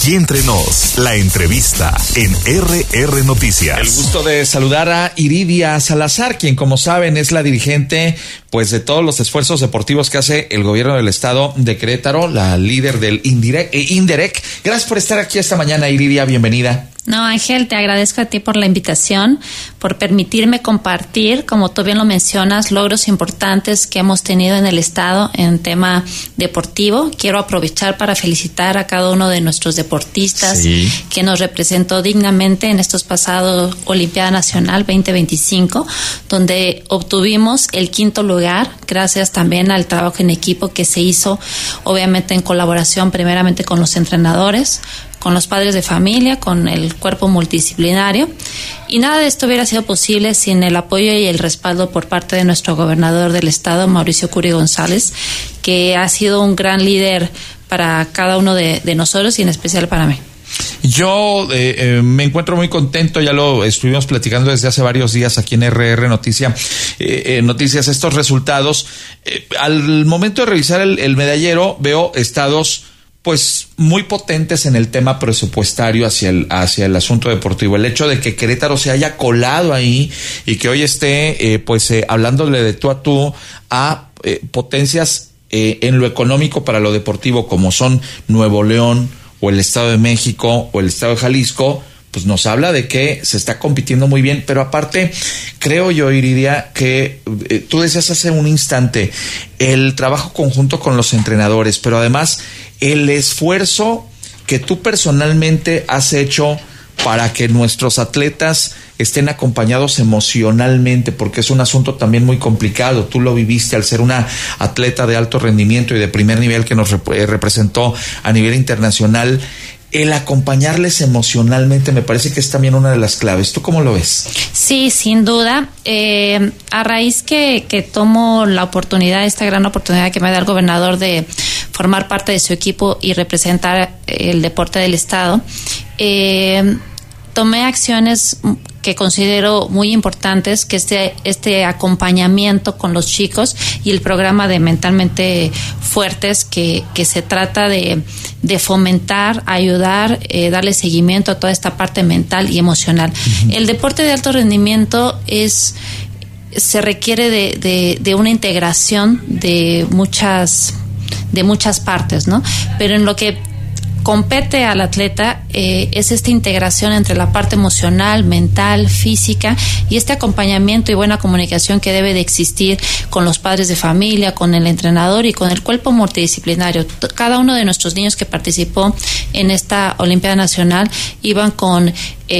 Aquí entre nos, la entrevista en RR Noticias. El gusto de saludar a Iridia Salazar, quien, como saben, es la dirigente pues de todos los esfuerzos deportivos que hace el gobierno del estado de Querétaro, la líder del INDEREC. Gracias por estar aquí esta mañana, Iridia, bienvenida. No, Ángel, te agradezco a ti por la invitación, por permitirme compartir, como tú bien lo mencionas, logros importantes que hemos tenido en el estado en tema deportivo. Quiero aprovechar para felicitar a cada uno de nuestros deportistas que nos representó dignamente en estos pasados Olimpiada Nacional 2025, donde obtuvimos el 5º lugar, gracias también al trabajo en equipo que se hizo, obviamente en colaboración primeramente con los entrenadores, con los padres de familia, con el cuerpo multidisciplinario. Y nada de esto hubiera sido posible sin el apoyo y el respaldo por parte de nuestro gobernador del estado, Mauricio Curi González, que ha sido un gran líder para cada uno de nosotros y en especial para mí. Yo me encuentro muy contento, ya lo estuvimos platicando desde hace varios días aquí en RR Noticias, estos resultados. Al momento de revisar el medallero, veo estados pues muy potentes en el tema presupuestario hacia el asunto deportivo. El hecho de que Querétaro se haya colado ahí y que hoy esté hablándole de tú a tú a potencias en lo económico para lo deportivo, como son Nuevo León o el Estado de México o el Estado de Jalisco, pues nos habla de que se está compitiendo muy bien. Pero aparte, creo yo, Iridia, que tú decías hace un instante el trabajo conjunto con los entrenadores, pero además el esfuerzo que tú personalmente has hecho para que nuestros atletas estén acompañados emocionalmente, porque es un asunto también muy complicado. Tú lo viviste al ser una atleta de alto rendimiento y de primer nivel que nos representó a nivel internacional. El acompañarles emocionalmente me parece que es también una de las claves. ¿Tú cómo lo ves? Sí, sin duda. A raíz que tomo la oportunidad, esta gran oportunidad que me da el gobernador de formar parte de su equipo y representar el deporte del estado, tomé acciones que considero muy importantes, que este acompañamiento con los chicos y el programa de Mentalmente Fuertes, que se trata de fomentar, ayudar, darle seguimiento a toda esta parte mental y emocional. Uh-huh. El deporte de alto rendimiento se requiere de una integración de muchas partes, ¿no? Pero en lo que compete al atleta es esta integración entre la parte emocional, mental, física y este acompañamiento y buena comunicación que debe de existir con los padres de familia, con el entrenador y con el cuerpo multidisciplinario. Cada uno de nuestros niños que participó en esta Olimpiada Nacional iban con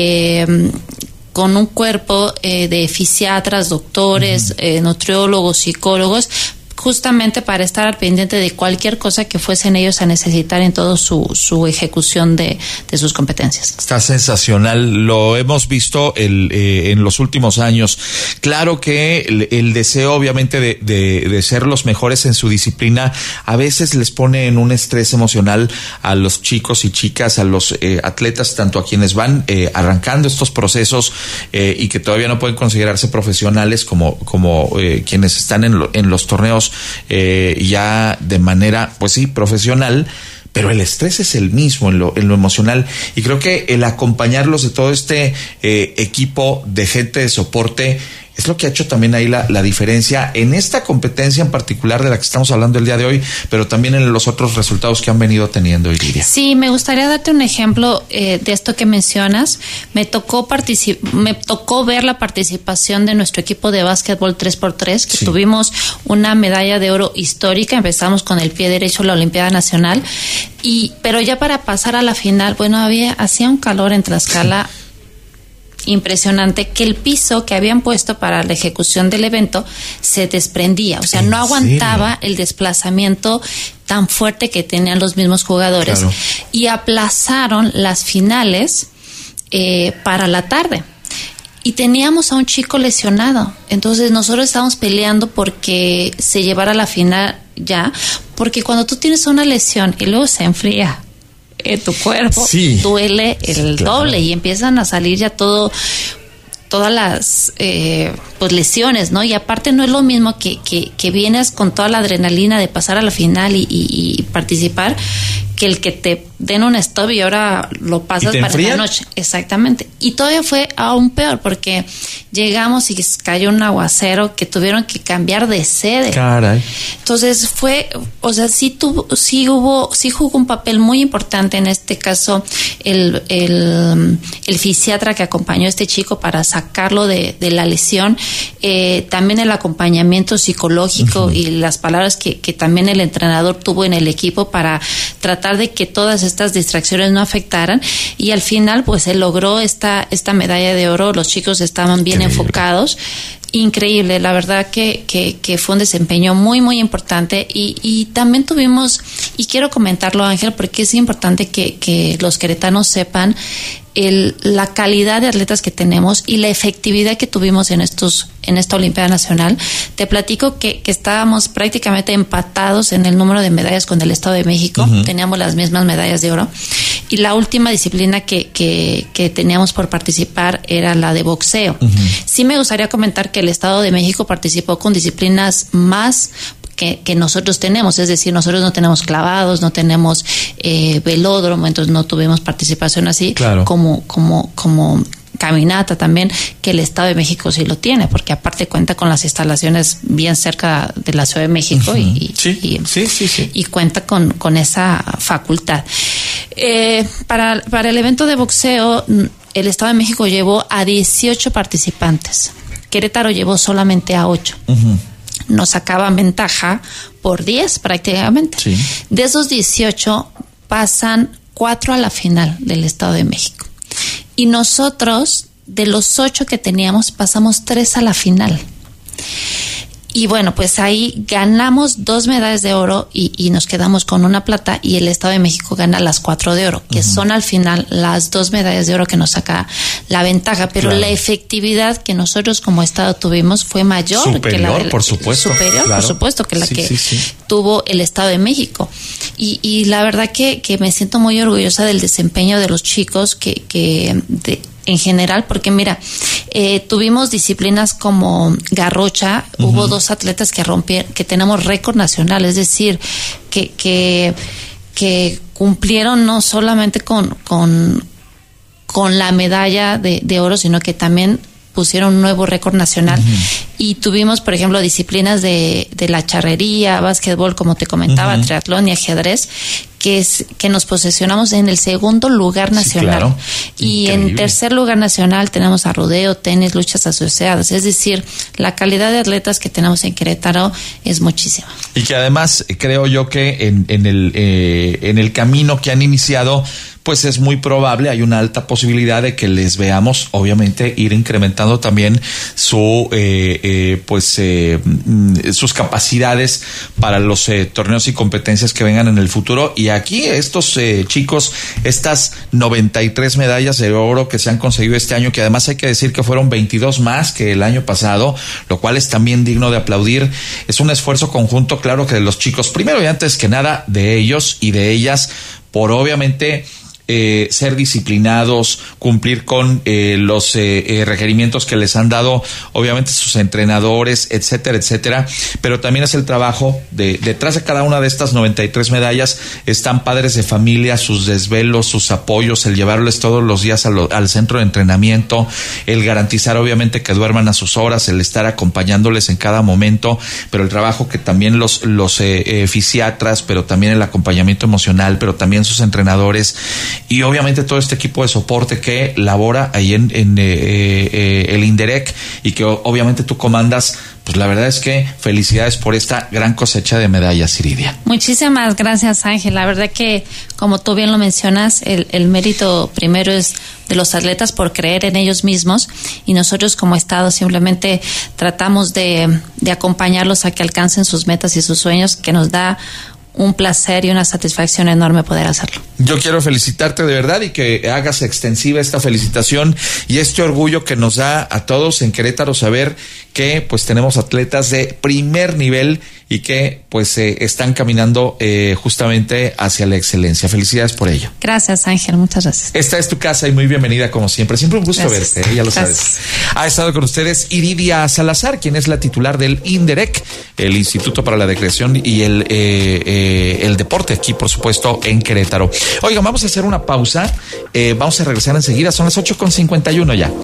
un cuerpo de fisiatras, doctores, nutriólogos, psicólogos, justamente para estar al pendiente de cualquier cosa que fuesen ellos a necesitar en toda su ejecución de sus competencias. Está sensacional, lo hemos visto en los últimos años. Claro que el deseo, obviamente, de ser los mejores en su disciplina, a veces les pone en un estrés emocional a los chicos y chicas, a los atletas, tanto a quienes van arrancando estos procesos y que todavía no pueden considerarse profesionales como quienes están en los torneos ya de manera, pues sí, profesional, pero el estrés es el mismo en lo emocional, y creo que el acompañarlos de todo este equipo de gente de soporte es lo que ha hecho también ahí la diferencia en esta competencia en particular de la que estamos hablando el día de hoy, pero también en los otros resultados que han venido teniendo, Iridia. Sí, me gustaría darte un ejemplo de esto que mencionas. Me tocó ver la participación de nuestro equipo de básquetbol 3x3, que tuvimos una medalla de oro histórica. Empezamos con el pie derecho la Olimpiada Nacional, pero ya para pasar a la final, hacía un calor en Tlaxcala impresionante, que el piso que habían puesto para la ejecución del evento se desprendía, o sea, no aguantaba el desplazamiento tan fuerte que tenían los mismos jugadores. Claro. Y aplazaron las finales para la tarde. Y teníamos a un chico lesionado. Entonces nosotros estábamos peleando porque se llevara a la final ya, porque cuando tú tienes una lesión y luego se enfría tu cuerpo, duele el doble y empiezan a salir ya todas las pues lesiones, ¿no? Y aparte no es lo mismo que vienes con toda la adrenalina de pasar a la final y participar, que el que te den un stop y ahora lo pasas para la noche. Exactamente. Y todavía fue aún peor porque llegamos y cayó un aguacero que tuvieron que cambiar de sede. Caray. Entonces sí jugó un papel muy importante en este caso el fisiatra que acompañó a este chico para sacarlo de la lesión, también el acompañamiento psicológico y las palabras que también el entrenador tuvo en el equipo para tratar de que todas estas distracciones no afectaran, y al final pues se logró esta medalla de oro. Los chicos estaban bien enfocados. Increíble, la verdad que fue un desempeño muy, muy importante y también tuvimos, y quiero comentarlo, Ángel, porque es importante que los queretanos sepan la calidad de atletas que tenemos y la efectividad que tuvimos en esta Olimpiada Nacional. Te platico que estábamos prácticamente empatados en el número de medallas con el Estado de México. Teníamos las mismas medallas de oro. Y la última disciplina que teníamos por participar era la de boxeo. Sí me gustaría comentar que el Estado de México participó con disciplinas más que nosotros tenemos, es decir, nosotros no tenemos clavados, no tenemos velódromo, entonces no tuvimos participación así, claro, como caminata también, que el Estado de México sí lo tiene, porque aparte cuenta con las instalaciones bien cerca de la Ciudad de México y cuenta con esa facultad. Para el evento de boxeo, el Estado de México llevó a 18 participantes. Querétaro llevó solamente a 8. Nos sacaban ventaja por 10 prácticamente. Sí. De esos 18 pasan 4 a la final del Estado de México. Y nosotros, de los 8 que teníamos, pasamos 3 a la final. Y bueno, pues ahí ganamos 2 medallas de oro y nos quedamos con 1 plata, y el Estado de México gana las 4 de oro, que son al final las 2 medallas de oro que nos saca la ventaja, pero claro, la efectividad que nosotros como Estado tuvimos fue mayor superior, por supuesto, que la que tuvo el Estado de México. Y la verdad que me siento muy orgullosa del desempeño de los chicos en general, porque mira, tuvimos disciplinas como garrocha, hubo 2 atletas que tenemos récord nacional, es decir, que cumplieron no solamente con la medalla de oro, sino que también pusieron un nuevo récord nacional. Y tuvimos, por ejemplo, disciplinas de la charrería, básquetbol, como te comentaba, triatlón y ajedrez, que nos posicionamos en el 2º lugar nacional. Sí, claro. Y increíble. En 3er lugar nacional tenemos a rodeo, tenis, luchas asociadas. Es decir, la calidad de atletas que tenemos en Querétaro es muchísima. Y que además creo yo que en el camino que han iniciado, pues es muy probable, hay una alta posibilidad de que les veamos, obviamente, ir incrementando también sus capacidades para los torneos y competencias que vengan en el futuro. Y aquí estos chicos, estas 93 medallas de oro que se han conseguido este año, que además hay que decir que fueron 22 más que el año pasado, lo cual es también digno de aplaudir. Es un esfuerzo conjunto, claro, que de los chicos, primero y antes que nada, de ellos y de ellas, por obviamente ser disciplinados, cumplir con los requerimientos que les han dado obviamente sus entrenadores, etcétera, etcétera, pero también es el trabajo detrás de cada una de estas 93 medallas están padres de familia, sus desvelos, sus apoyos, el llevarles todos los días al centro de entrenamiento, el garantizar obviamente que duerman a sus horas, el estar acompañándoles en cada momento, pero el trabajo que también los fisiatras, pero también el acompañamiento emocional, pero también sus entrenadores, y obviamente todo este equipo de soporte que labora ahí en el INDEREC y que obviamente tú comandas. Pues la verdad es que felicidades por esta gran cosecha de medallas, Iridia. Muchísimas gracias, Ángel. La verdad que, como tú bien lo mencionas, el mérito primero es de los atletas por creer en ellos mismos, y nosotros como Estado simplemente tratamos de acompañarlos a que alcancen sus metas y sus sueños, que nos da un placer y una satisfacción enorme poder hacerlo. Yo quiero felicitarte de verdad y que hagas extensiva esta felicitación y este orgullo que nos da a todos en Querétaro saber que pues tenemos atletas de primer nivel y que pues están caminando justamente hacia la excelencia. Felicidades por ello. Gracias, Ángel, muchas gracias. Esta es tu casa y muy bienvenida como siempre. Siempre un gusto verte, ya lo sabes. Ha estado con ustedes Iridia Salazar, quien es la titular del INDEREC, el Instituto para la Recreación y el Deporte, aquí por supuesto en Querétaro. Oigan, vamos a hacer una pausa, vamos a regresar enseguida, son las 8:51 ya.